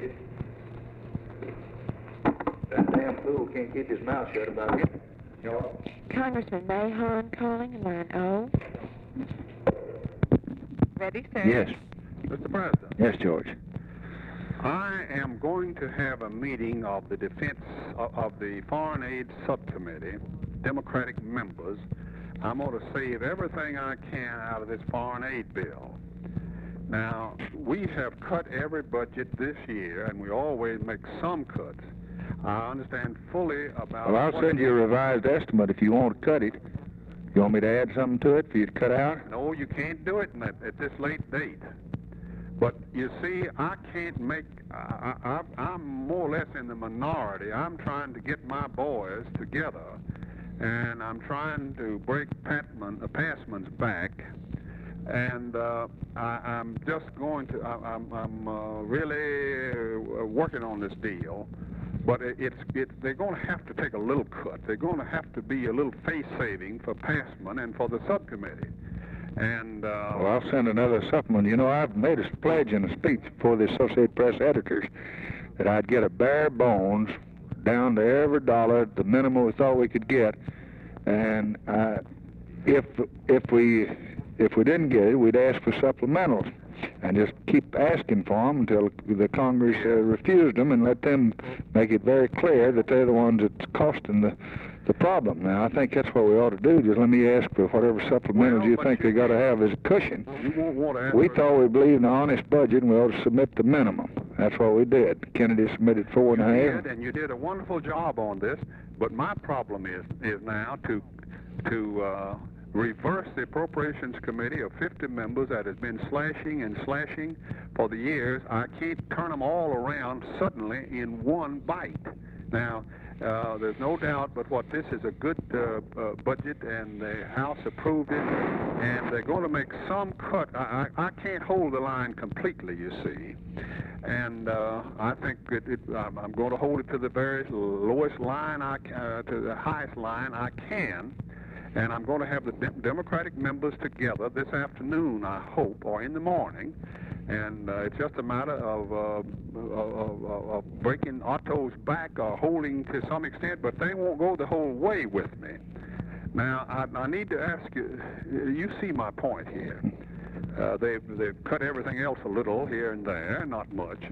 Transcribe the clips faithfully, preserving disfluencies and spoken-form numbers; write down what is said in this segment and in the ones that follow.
That damn fool can't keep his mouth shut about it. Congressman Mahon calling, line O. Ready, sir? Yes. Mister President. Yes, George. I am going to have a meeting of the defense of, of the Foreign Aid Subcommittee, Democratic members. I'm going to save everything I can out of this foreign aid bill. Now, we have cut every budget this year, and we always make some cuts. I understand fully about... Well, I'll send you a revised estimate if you want to cut it. You want me to add something to it for you to cut out? No, you can't do it in that, at this late date. But you see, I can't make... I, I, I'm more or less in the minority. I'm trying to get my boys together, and I'm trying to break Patman, uh, Passman's back. And uh, I, I'm just going to... I, I'm, I'm uh, really uh, working on this deal. But it, it's, it, they're going to have to take a little cut. They're going to have to be a little face saving for Passman and for the subcommittee. And uh, well, I'll send another supplement. You know, I've made a pledge in a speech before the Associated Press editors that I'd get a bare bones down to every dollar, the minimum we thought we could get. And uh, if if we if we didn't get it, we'd ask for supplementals and just keep asking for them until the Congress uh, refused them, and let them make it very clear that they're the ones that's costing the the problem. Now, I think that's what we ought to do. Just let me ask for whatever supplementals well, you think you they got to have as a cushion. You won't want to we thought we believed in an honest budget, and we ought to submit the minimum. That's what we did. Kennedy submitted four and a half. You did, and you did a wonderful job on this. But my problem is is now to to uh, reverse the Appropriations Committee of fifty members that has been slashing and slashing for the years. I can't turn them all around suddenly in one bite. Now, uh, there's no doubt but what this is a good uh, uh, budget, and the House approved it, and they're going to make some cut. I, I, I can't hold the line completely, you see. And uh, I think it, it, I'm, I'm going to hold it to the very lowest line, I, uh, to the highest line I can. And I'm going to have the de Democratic members together this afternoon, I hope, or in the morning. And uh, it's just a matter of, uh, of, of, of breaking Otto's back or holding to some extent, but they won't go the whole way with me. Now, I, I need to ask you, you see my point here. Uh, they've, they've cut everything else a little here and there, not much.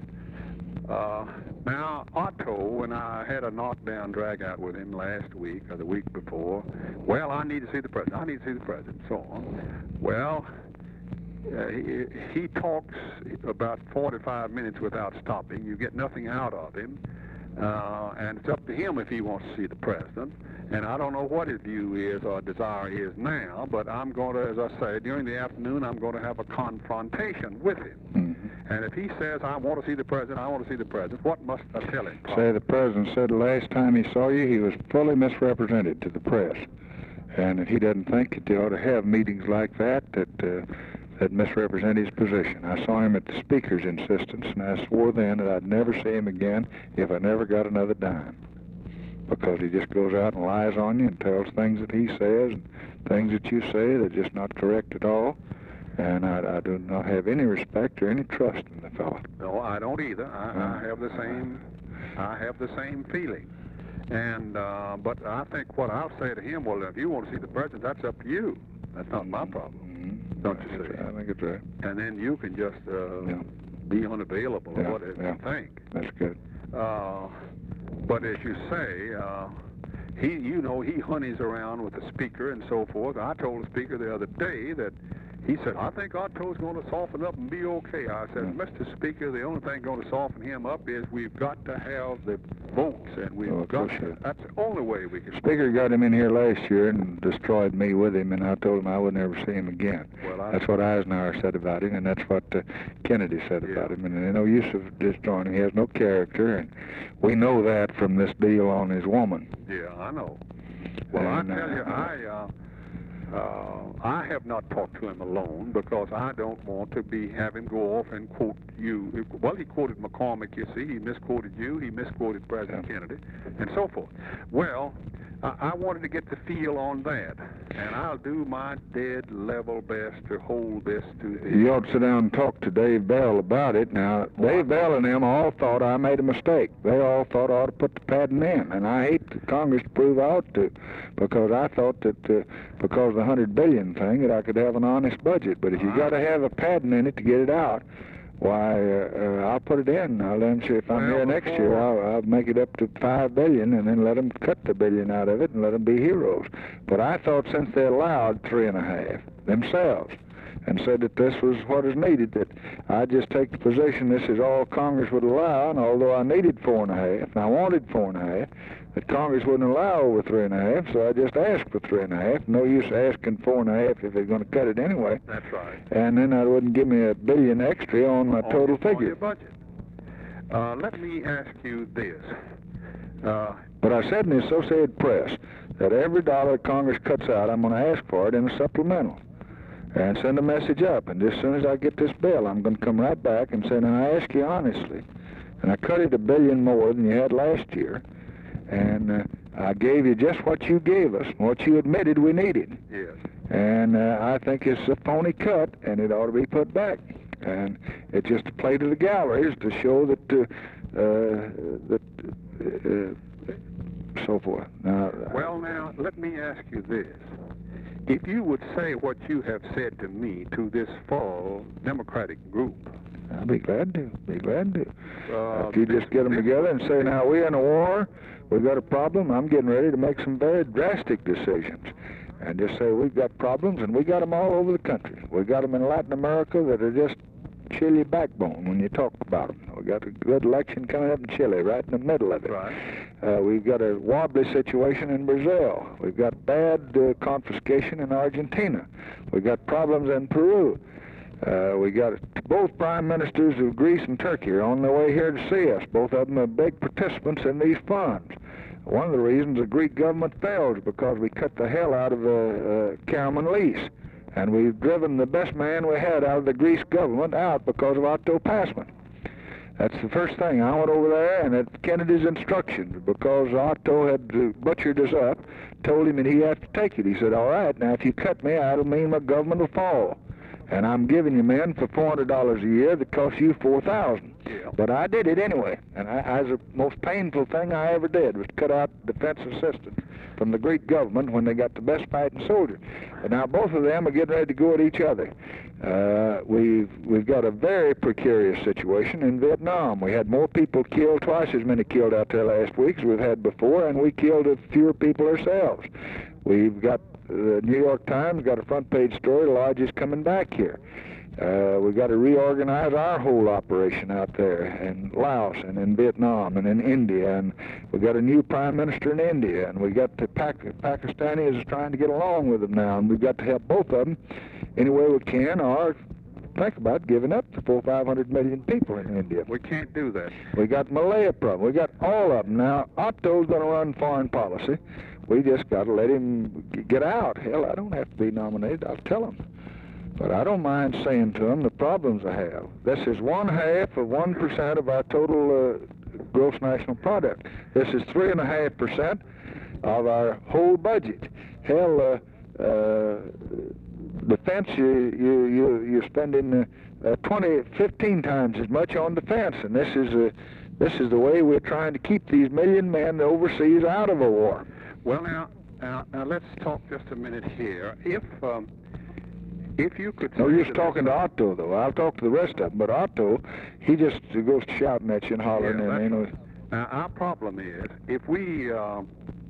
Uh, now, Otto, when I had a knockdown drag-out with him last week or the week before, well, I need to see the president, I need to see the president, so on. Well, uh, he, he talks about forty-five minutes without stopping. You get nothing out of him, uh, and it's up to him if he wants to see the president. And I don't know what his view is or desire is now, but I'm going to, as I say, during the afternoon, I'm going to have a confrontation with him. Mm-hmm. And if he says, I want to see the president, I want to see the president, what must I tell him? Say the president said the last time he saw you, he was fully misrepresented to the press. And that he doesn't think that they ought to have meetings like that, that, uh, that misrepresent his position. I saw him at the speaker's insistence, and I swore then that I'd never see him again if I never got another dime. Because he just goes out and lies on you and tells things that he says and things that you say that are just not correct at all. And I, I do not have any respect or any trust in the fellow. No, I don't either. I, uh, I have the same. I have the same feeling. And uh, but I think what I'll say to him, well, if you want to see the president, that's up to you. That's not my problem. Mm-hmm. Don't you see? I think it's right. And then you can just uh, yeah. be unavailable yeah. or whatever yeah. you think. That's good. Uh, But as you say, uh, he, you know, he honeys around with the speaker and so forth. I told the speaker the other day that he said, I think Otto's going to soften up and be okay. I said, mm. Mister Speaker, the only thing going to soften him up is we've got to have the votes, and we've oh, got to, that's the only way we can. Speaker got him in here last year and destroyed me with him, and I told him I would never see him again. Well, I, that's what Eisenhower said about him, and that's what uh, Kennedy said yeah. about him. And there's no use of destroying him. He has no character, and we know that from this deal on his woman. Yeah, I know. Well, and, I tell uh, you, I... Uh, Uh, I have not talked to him alone because I don't want to be have him go off and quote you. Well, he quoted McCormick, you see. He misquoted you. He misquoted President yeah. Kennedy, and so forth. Well, I, I wanted to get the feel on that, and I'll do my dead level best to hold this to the... You ought to sit down and talk to Dave Bell about it. Now, Dave Bell and them all thought I made a mistake. They all thought I ought to put the patent in, and I hate the Congress to prove I ought to, because I thought that uh, because of the hundred billion thing that I could have an honest budget. But if you got to have a patent in it to get it out, why, uh, uh, I'll put it in. I'll let them see if I'm Well, here next before- year. I'll, I'll make it up to five billion, and then let them cut the billion out of it and let them be heroes. But I thought since they allowed three and a half themselves, and said that this was what is needed, that I just take the position this is all Congress would allow, and although I needed four and a half, and I wanted four and a half, that Congress wouldn't allow over three and a half, so I just asked for three and a half. No use asking four and a half if they're going to cut it anyway. That's right. And then I wouldn't give me a billion extra on my On total your- on figure. your budget. Uh, let me ask you this. Uh, But I said in the Associated Press that every dollar Congress cuts out, I'm going to ask for it in a supplemental and send a message up. And as soon as I get this bill, I'm going to come right back and say, now I ask you honestly, and I cut it a billion more than you had last year, and uh, I gave you just what you gave us, what you admitted we needed. yes. And uh, I think it's a phony cut, and it ought to be put back. And it's just a play to the galleries to show that, uh, uh, that, uh, so forth. Now, Well, now, let me ask you this. If you would say what you have said to me to this fall Democratic group, I'll be glad to. Be glad to. Uh, if you this- just get them this- together and say, now we're in a war, we've got a problem. I'm getting ready to make some very drastic decisions, and just say we've got problems, and we got them all over the country. We got them in Latin America that are just chill your backbone when you talk about them. We got a good election coming up in Chile, right in the middle of it. right? Uh, we've got a wobbly situation in Brazil. We've got bad uh, confiscation in Argentina. We've got problems in Peru. Uh, we got both prime ministers of Greece and Turkey are on their way here to see us. Both of them are big participants in these funds. One of the reasons the Greek government failed is because we cut the hell out of uh, uh, Karaman Lease. And we've driven the best man we had out of the Greece government out because of Otto Passman. That's the first thing. I went over there, and at Kennedy's instructions, because Otto had uh, butchered us up, told him that he had to take it. He said, all right, now if you cut me, that'll mean my government will fall. And I'm giving you men for four hundred dollars a year that cost you four thousand dollars. Yeah. But I did it anyway, and I, I was the most painful thing I ever did was cut out defense assistance from the Greek government when they got the best fighting soldiers. But now both of them are getting ready to go at each other. Uh, we've we've got a very precarious situation in Vietnam. We had more people killed, twice as many killed out there last week as we've had before, and we killed fewer people ourselves. We've got the New York Times got a front page story, Lodge is coming back here. Uh, we've got to reorganize our whole operation out there in Laos and in Vietnam and in India, and we've got a new prime minister in India, and we've got the Pac Pakistanis trying to get along with them now, and we've got to help both of them any way we can, or think about giving up the four, five hundred million people in India. We can't do that. We got Malaya problem. We got all of them now. Otto's going to run foreign policy. We just got to let him g- get out. Hell, I don't have to be nominated. I'll tell him. But I don't mind saying to him the problems I have. This is one half of one percent of our total uh, gross national product. This is three and a half percent of our whole budget. Hell, uh, uh, defense, you you you you're spending uh, uh, twenty, fifteen times as much on defense, and this is uh, this is the way we're trying to keep these million men overseas out of a war. Well, now, now, now let's talk just a minute here. If um, if you could... No say use to talking this- to Otto, though. I'll talk to the rest of them, but Otto, he just goes shouting at you and hollering, Yeah, and you know. that's- Now, our problem is, if we... Uh, uh,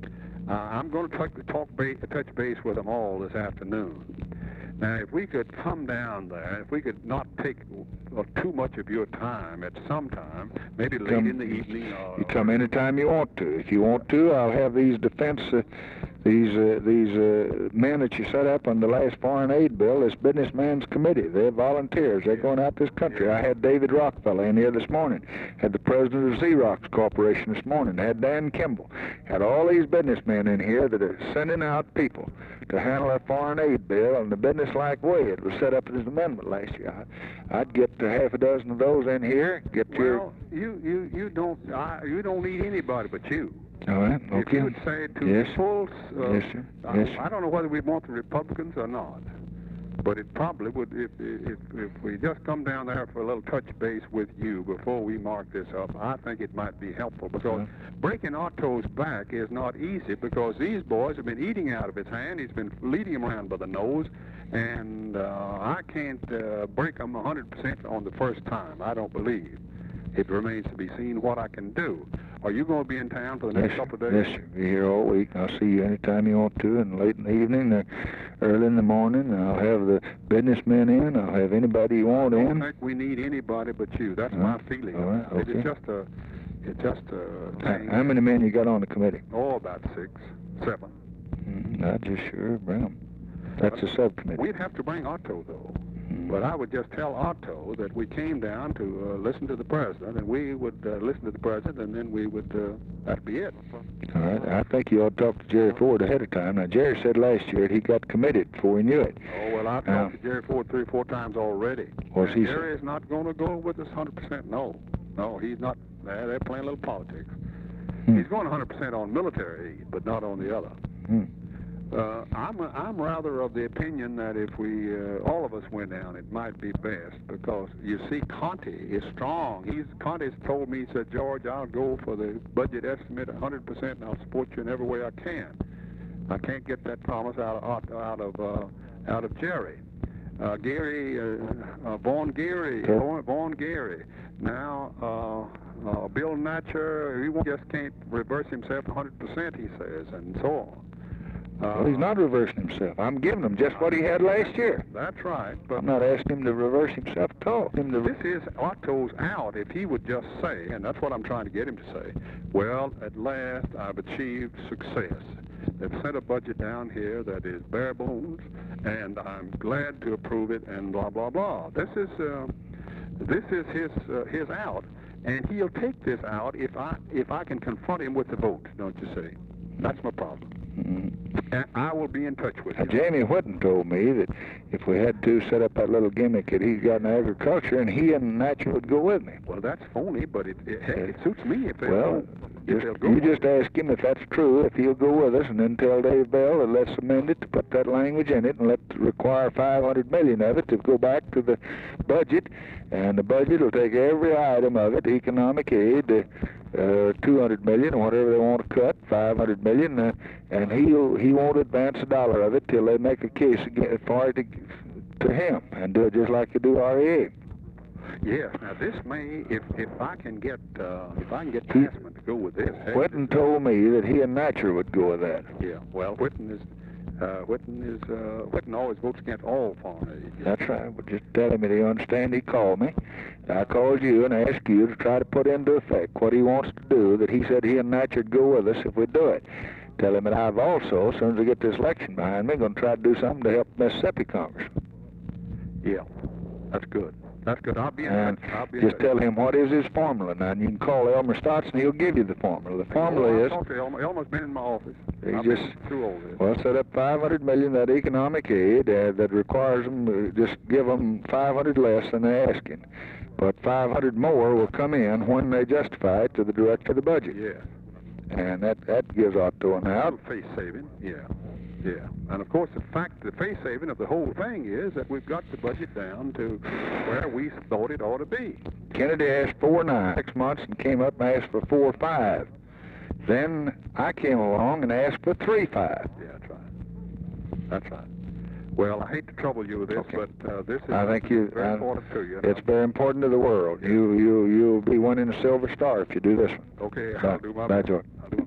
I'm going to talk, talk ba- touch base with them all this afternoon. Now, if we could come down there, if we could not take uh, too much of your time at some time, maybe late Come- in the evening or... You come anytime you want to. If you want to, I'll have these defense, uh, these uh, these uh, men that you set up on the last foreign aid bill, this businessman's committee. They're volunteers. They're going out this country. I had David Rockefeller in here this morning. Had the president of Xerox Corporation this morning. Had Dan Kimball. Had all these businessmen in here that are sending out people to handle that foreign aid bill in the business-like way. It was set up as an amendment last year. I, I'd get a half a dozen of those in here. Get your. Well, you you you don't I, you don't need anybody but you. All right. Okay. If you would say to Yes. full, uh, Yes, sir. I, Yes, sir. I don't know whether we want the Republicans or not, but it probably would if if if we just come down there for a little touch base with you before we mark this up. I think it might be helpful because breaking Otto's back is not easy because these boys have been eating out of his hand. He's been leading them around by the nose, and uh, I can't uh, break them one hundred percent on the first time. I don't believe. It remains to be seen what I can do. Are you going to be in town for the next Yes, couple of sir. days? Yes, sir. Be here all week. I'll see you anytime you want to, and late in the evening, or early in the morning. I'll have the businessmen in. I'll have anybody you want I don't in. think we need anybody but you. That's All my right. feeling. All right, It is okay. just a, it's just a How, thing. how many men you got on the committee? Oh, about six, seven. Mm, I just sure bring them. That's a subcommittee. We'd have to bring Otto though. Mm. But I would just tell Otto that we came down to uh, listen to the president, and we would uh, listen to the president, and then we would. Uh, that'd be it. All right. I think you ought to talk to Jerry Ford ahead of time. Now, Jerry said last year that he got committed before he knew it. Oh well, I've Now- talked to Jerry Ford three or four times already. What's And he Jerry is not going to go with us one hundred percent. No, no, he's not. They're, they're playing a little politics. Hmm. He's going one hundred percent on military aid, but not on the other. Hmm. Uh, I'm I'm rather of the opinion that if we uh, all of us went down, it might be best because you see, Conte is strong. He's Conte's told me, he said, George, I'll go for the budget estimate one hundred percent, and I'll support you in every way I can. I can't get that promise out of out of uh, out of Jerry. Uh, Gary, uh, uh, Vaughn Gary, Sure. Vaughn, Vaughn Gary. Now, uh, uh, Bill Natcher, he won't- just can't reverse himself one hundred percent, he says, and so on. Uh, Well, he's not reversing himself. I'm giving him just what he had last year. That's right, but I'm not asking him to reverse himself at all. Him to this is Otto's out. If he would just say, and that's what I'm trying to get him to say, well, at last I've achieved success. They've sent a budget down here that is bare bones, and I'm glad to approve it, and blah, blah, blah. This is, uh, this is his, uh, his out, and he'll take this out if I, if I can confront him with the vote, don't you see? That's my problem. Mhm. And I will be in touch with Now, him. Jamie Whitten told me that if we had to set up that little gimmick that he's got in agriculture, and he and Natcher would go with me. Well, that's phony, but it, it, heck, it suits me if they'll Well, go. If just, they'll go. you just ask him if that's true, if he'll go with us, and then tell Dave Bell that let's amend it to put that language in it, and let's require five hundred million of it to go back to the budget, and the budget will take every item of it, economic aid, uh, uh, two hundred million, or whatever they want to cut, five hundred million, uh, and he'll he won't advance a dollar of it till they make a case again for it to, to him, and do it just like you do R E A. Yes. Now this may, if if I can get uh, if I can get He- Passman to go with this. heck, Whitten told me that he and Natcher would go with that. Yeah. Well, Whitten is uh, Whitten is uh, Whitten always votes against all foreign aid. That's right. Well, just tell him that he understand he called me. I called you and asked you to try to put into effect what he wants to do, that he said he and Natcher would go with us if we do it. Tell him that I've also, as soon as I get this election behind me, going to try to do something to help Mississippi Congress. Yeah. That's good. That's good. I'll be in And touch. I'll be in just touch. tell him what is his formula. Now, and you can call Elmer Stotts and he'll give you the formula. The Oh, formula I'll is, talk to Elmer. Elmer's been in my office. He I've just- been through all this. well, set up five hundred million that economic aid uh, that requires them to just give them five hundred less than they're asking. But five hundred more will come in when they justify it to the director of the budget. Yeah. And that, that gives Otto an out. Face saving. Yeah. Yeah. And of course, the fact, the face saving of the whole thing is that we've got the budget down to where we thought it ought to be. Kennedy asked four nine six months and came up and asked for four five. Then I came along and asked for three five. Yeah, that's right. That's right. Well, I hate to trouble you with this, Okay. but uh, this is I think you. very I- important to you. It's very important to the world. You you you'll be winning a silver star if you do this one. Okay, Bye. I'll do my Bye, best. George. I'll do my